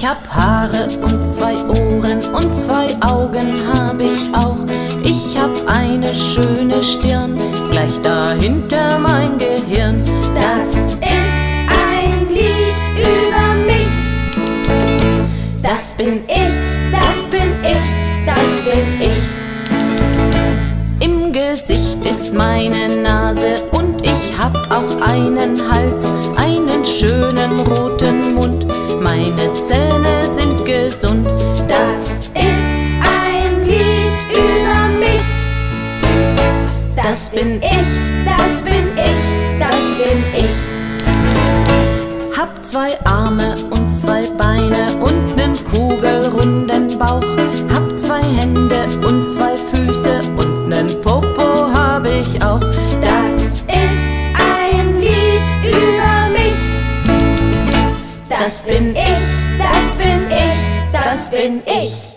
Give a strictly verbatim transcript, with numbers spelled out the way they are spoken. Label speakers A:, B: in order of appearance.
A: hab Haare und zwei Ohren und zwei Augen hab ich auch. Ich hab eine schöne Stirn, gleich dahinter mein Gehirn.
B: Das ist ein Lied über mich. Das bin ich, das bin ich, das bin ich.
A: Im Gesicht ist meine Nase und ich hab auch einen Hals, einen schönen roten Mund. Meine Zähne sind gesund.
B: Das ist ein Lied über mich. Das bin ich, das bin ich, das bin ich.
A: Hab zwei Arme und zwei Beine und nen kugelrunden Bauch. Hab zwei Hände und zwei Füße und nen Popo hab ich auch.
B: Das ist ein Lied über mich. Das bin ich, das bin ich, das bin ich.